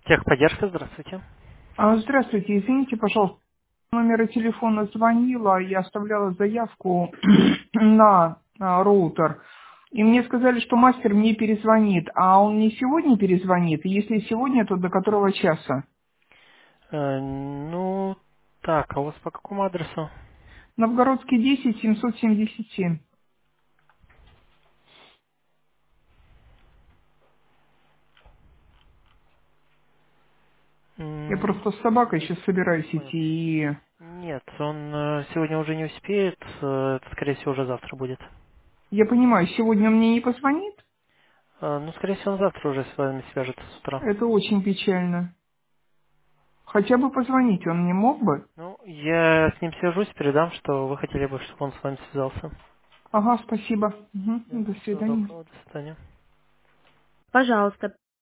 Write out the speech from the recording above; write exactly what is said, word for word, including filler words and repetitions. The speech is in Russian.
Техподдержка, здравствуйте. А, Здравствуйте, извините, пожалуйста, номера телефона звонила, я оставляла заявку на а, роутер, и мне сказали, что мастер мне перезвонит, а он не сегодня перезвонит, и если сегодня, то до которого часа? Э, ну, так, а у вас по какому адресу? Новгородский десять, семьсот семьдесят семь. Я М, просто с собакой не сейчас собираюсь понял. идти, и Нет, он э, сегодня уже не успеет, э, это, скорее всего, уже завтра будет. я понимаю, сегодня он мне не позвонит? Э, ну, скорее всего, он завтра уже с вами свяжется с утра. Это очень печально. Хотя бы позвонить он не мог бы? Ну, я с ним свяжусь, передам, что вы хотели бы, чтобы он с вами связался. Ага, спасибо. Мгм, Да, до всего свидания. доброго, до свидания. Пожалуйста,